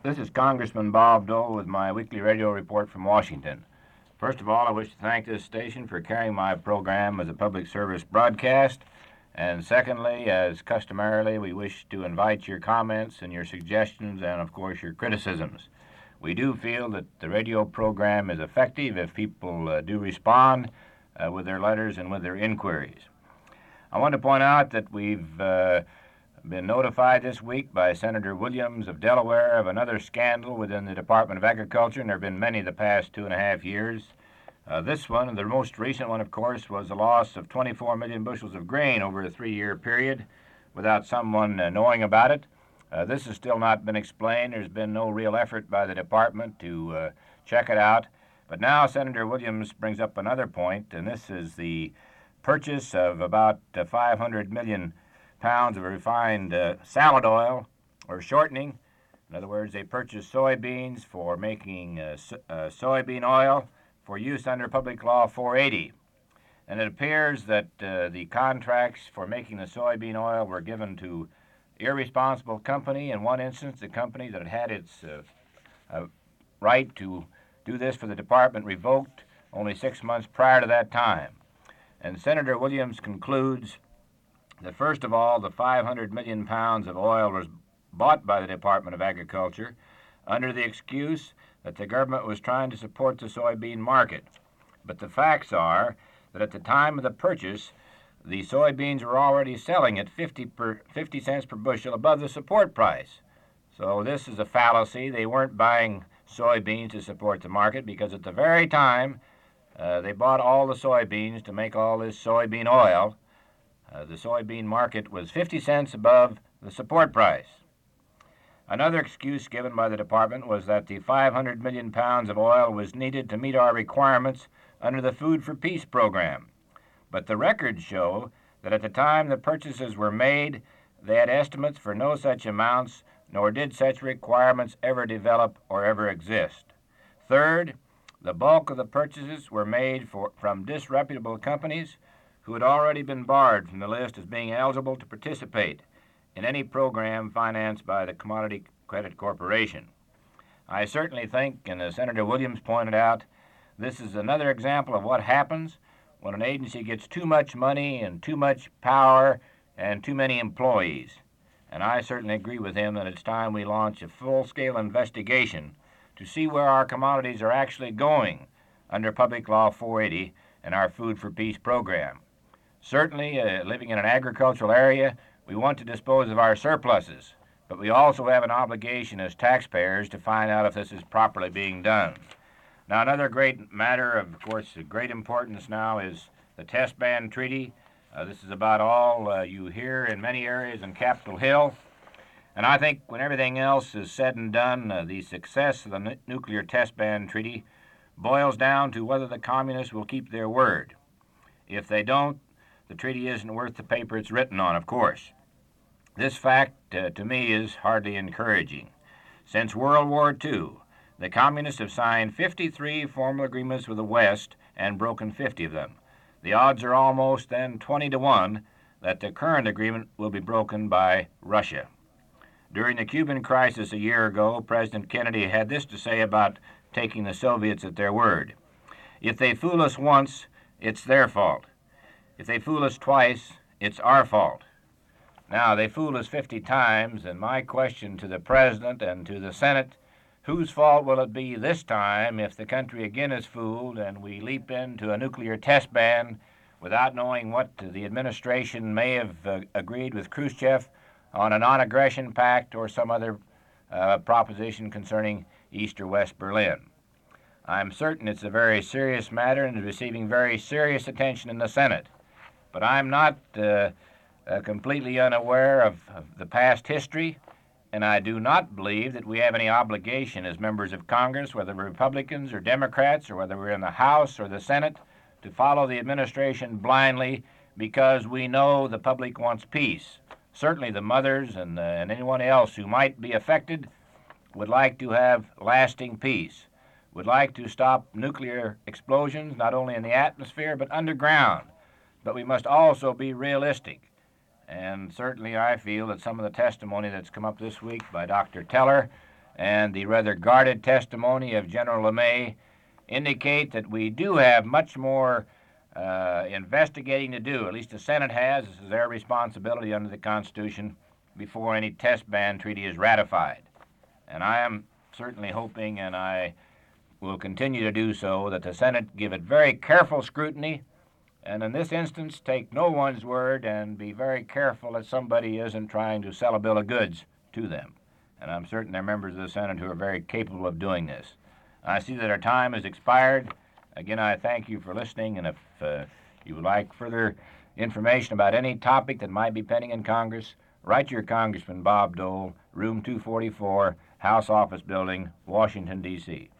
This is Congressman Bob Dole with my weekly radio report from Washington. First of all, I wish to thank this station for carrying my program as a public service broadcast. And secondly, as customarily, we wish to invite your comments and your suggestions and, of course, your criticisms. We do feel that the radio program is effective if people do respond with their letters and with their inquiries. I want to point out that we've been notified this week by Senator Williams of Delaware of another scandal within the Department of Agriculture, and there have been many the past 2.5 years. This one, the most recent one, of course, was the loss of 24 million bushels of grain over a 3-year period without someone knowing about it. This has still not been explained. There's been no real effort by the department to check it out. But now Senator Williams brings up another point, and this is the purchase of about 500 million pounds of refined salad oil, or shortening. In other words, they purchased soybeans for making soybean oil for use under Public Law 480. And it appears that the contracts for making the soybean oil were given to irresponsible company. In one instance, the company that had its right to do this for the department revoked only 6 months prior to that time. And Senator Williams concludes that, first of all, the 500 million pounds of oil was bought by the Department of Agriculture under the excuse that the government was trying to support the soybean market. But the facts are that at the time of the purchase, the soybeans were already selling at 50 cents per bushel above the support price. So this is a fallacy. They weren't buying soybeans to support the market, because at the very time they bought all the soybeans to make all this soybean oil, the soybean market was 50 cents above the support price. Another excuse given by the department was that the 500 million pounds of oil was needed to meet our requirements under the Food for Peace program. But the records show that at the time the purchases were made, they had estimates for no such amounts, nor did such requirements ever develop or ever exist. Third, the bulk of the purchases were made from disreputable companies who had already been barred from the list as being eligible to participate in any program financed by the Commodity Credit Corporation. I certainly think, and as Senator Williams pointed out, this is another example of what happens when an agency gets too much money and too much power and too many employees. And I certainly agree with him that it's time we launch a full-scale investigation to see where our commodities are actually going under Public Law 480 and our Food for Peace program. Certainly, living in an agricultural area, we want to dispose of our surpluses, but we also have an obligation as taxpayers to find out if this is properly being done. Now, another great matter, of course, of great importance now is the Test Ban Treaty. This is about all you hear in many areas in Capitol Hill. And I think when everything else is said and done, the success of the Nuclear Test Ban Treaty boils down to whether the communists will keep their word. If they don't, the treaty isn't worth the paper it's written on, of course. This fact, to me, is hardly encouraging. Since World War II, the communists have signed 53 formal agreements with the West and broken 50 of them. The odds are almost then 20-1 that the current agreement will be broken by Russia. During the Cuban crisis a year ago, President Kennedy had this to say about taking the Soviets at their word: "If they fool us once, it's their fault. If they fool us twice, it's our fault." Now, they fooled us 50 times, and my question to the President and to the Senate: whose fault will it be this time if the country again is fooled and we leap into a nuclear test ban without knowing what the administration may have agreed with Khrushchev on a non-aggression pact or some other proposition concerning East or West Berlin? I'm certain it's a very serious matter and is receiving very serious attention in the Senate. But I'm not completely unaware of the past history, and I do not believe that we have any obligation as members of Congress, whether we're Republicans or Democrats, or whether we're in the House or the Senate, to follow the administration blindly because we know the public wants peace. Certainly the mothers and anyone else who might be affected would like to have lasting peace, would like to stop nuclear explosions, not only in the atmosphere but underground. But we must also be realistic. And certainly I feel that some of the testimony that's come up this week by Dr. Teller and the rather guarded testimony of General LeMay indicate that we do have much more investigating to do. At least the Senate has. This is their responsibility under the Constitution before any test ban treaty is ratified. And I am certainly hoping, and I will continue to do so, that the Senate give it very careful scrutiny, and in this instance take no one's word and be very careful that somebody isn't trying to sell a bill of goods to them. And I'm certain there are members of the Senate who are very capable of doing this. I see that our time has expired. Again, I thank you for listening, and if you would like further information about any topic that might be pending in Congress, write your Congressman Bob Dole, Room 244, House Office Building, Washington, D.C.